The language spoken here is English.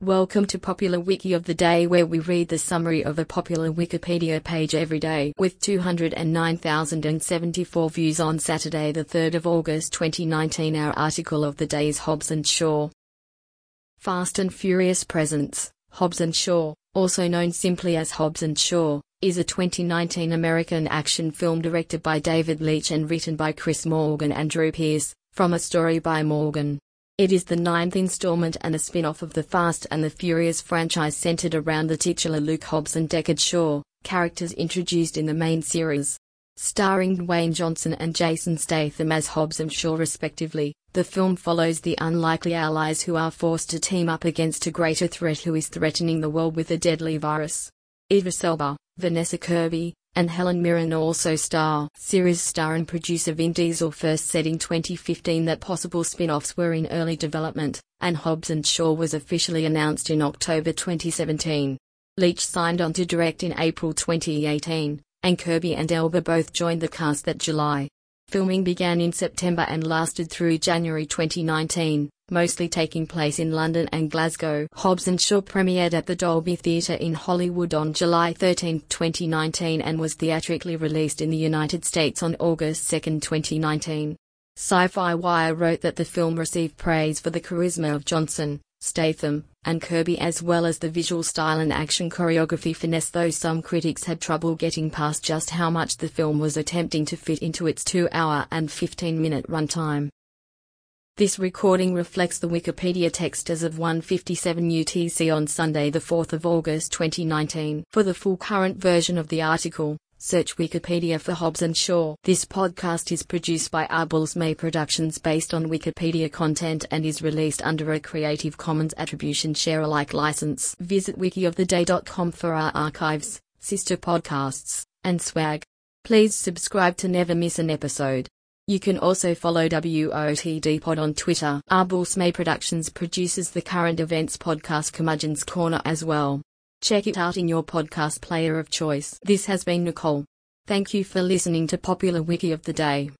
Welcome to Popular Wiki of the Day, where we read the summary of a popular Wikipedia page every day, with 209,074 views on Saturday the 3rd of August 2019. Our article of the day is Hobbs and Shaw. Fast and Furious Presents. Hobbs and Shaw, also known simply as Hobbs and Shaw, is a 2019 American action film directed by David Leitch and written by Chris Morgan and Drew Pearce, from a story by Morgan. It is the 9th installment and a spin-off of the Fast and the Furious franchise centered around the titular Luke Hobbs and Deckard Shaw, characters introduced in the main series. Starring Dwayne Johnson and Jason Statham as Hobbs and Shaw respectively, the film follows the unlikely allies who are forced to team up against a greater threat who is threatening the world with a deadly virus. Idris Elba, Vanessa Kirby, and Helen Mirren also star. Series star and producer Vin Diesel first said in 2015 that possible spin-offs were in early development, and Hobbs and Shaw was officially announced in October 2017. Leitch signed on to direct in April 2018, and Kirby and Elba both joined the cast that July. Filming began in September and lasted through January 2019, mostly taking place in London and Glasgow. Hobbs and Shaw premiered at the Dolby Theatre in Hollywood on July 13, 2019 and was theatrically released in the United States on August 2, 2019. Sci-Fi Wire wrote that the film received praise for the charisma of Johnson, Statham, and Kirby as well as the visual style and action choreography finesse, though some critics had trouble getting past just how much the film was attempting to fit into its 2-hour and 15-minute runtime. This recording reflects the Wikipedia text as of 1:57 UTC on Sunday the 4th of August 2019. For the full current version of the article, search Wikipedia for Hobbs and Shaw. This podcast is produced by Arbulls May Productions based on Wikipedia content and is released under a Creative Commons Attribution Share Alike license. Visit wikioftheday.com for our archives, sister podcasts, and swag. Please subscribe to never miss an episode. You can also follow WOTD Pod on Twitter. Arbulls May Productions produces the current events podcast Curmudgeon's Corner as well. Check it out in your podcast player of choice. This has been Nicole. Thank you for listening to Popular Wiki of the Day.